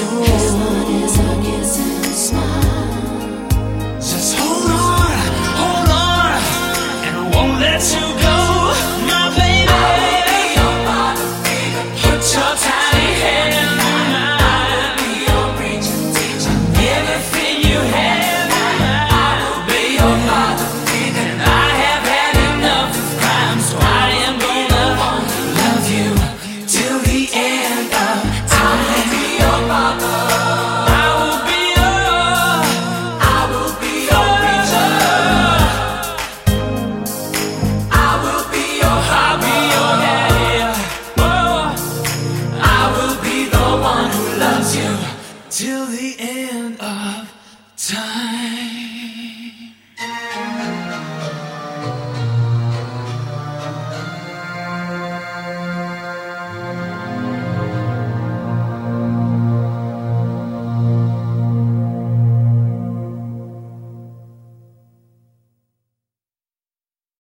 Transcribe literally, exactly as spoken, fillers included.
soul. His love is a kiss and a smile. Just hold on, hold on, and I won't let you go, my baby. I will be your father figure. Put your tiny hand in mine. I will be your preacher, teacher, everything you have. I will be your father figure, and I have had enough of crime, so I am gonna love you till the end of time. I will be your father. I will be your, I will be your preacher. I will be your, I'll be your daddy. Oh, I will be the one who loves you till the end of time.